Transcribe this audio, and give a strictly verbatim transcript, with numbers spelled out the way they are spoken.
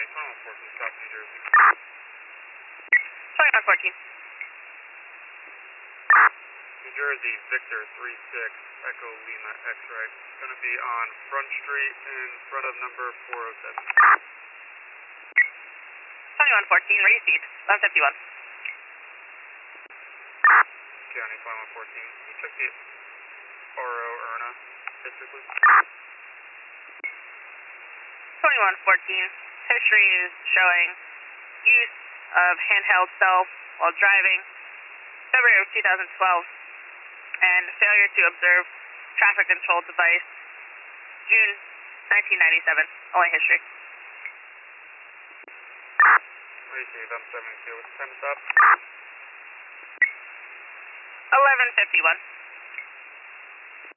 County, twenty-one fourteen, South New Jersey. twenty-one fourteen. New Jersey, Victor three six, Echo Lima X-Ray. It's going to be on Front Street in front of number four oh seven. twenty-one fourteen, received, one fifty-one. County, twenty-one fourteen. Can you check the R O Erna history, please? twenty-one fourteen, history is showing use of handheld cell while driving, February of two thousand twelve, and failure to observe traffic control device, June nineteen ninety-seven, only history. Received, I'm seventy-two. What's the time to stop? eleven fifty-one.